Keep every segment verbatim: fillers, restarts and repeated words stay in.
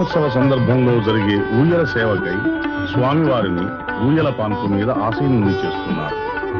రథోత్సవ సందర్భంలో జరిగే ఊయల సేవకై స్వామివారిని ఊయల పాన్పు మీద ఆసీనుని చేస్తున్నారు.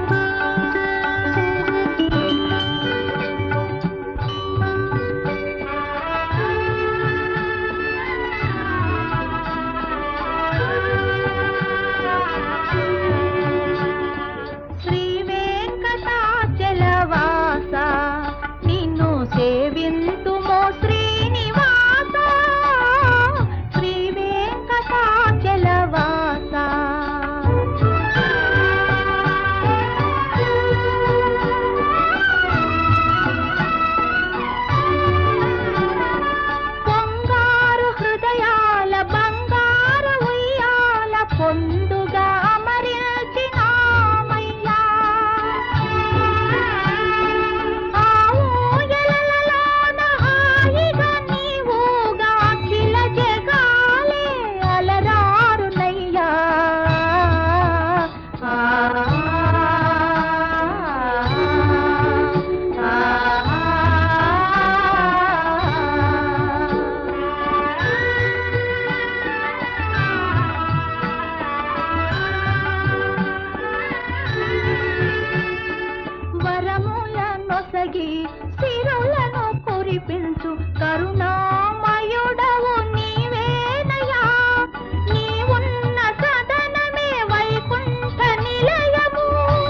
సిరులను కురిపించు కరుణామయుడవు నీవేనయ్యా. నీవున్న సదనమే వైకుంఠ నిలయము,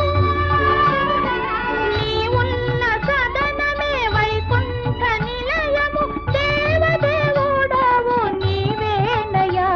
నీవున్న సదనమే వైకుంఠ నిలయము. దేవదేవుడవు నీవేనయ్యా.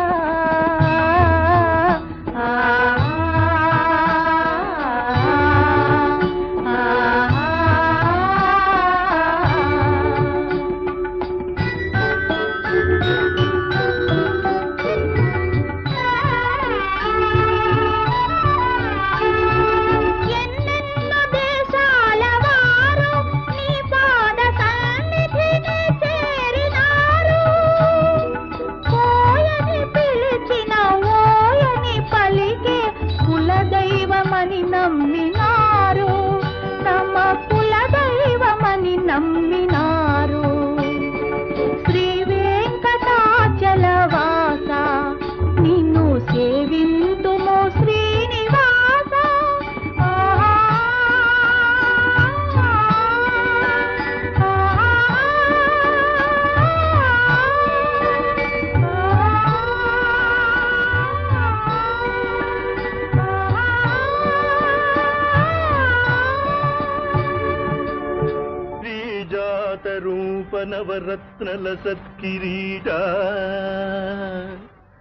కులదైవమని నమ్మినారు, తమ కులదైవమని నమ్మినారు. శ్రీ వెంకటాచలవాస నిన్ను సేవింతుము శ్రీనివాస. రూప నవరత్నల సత్కిరీట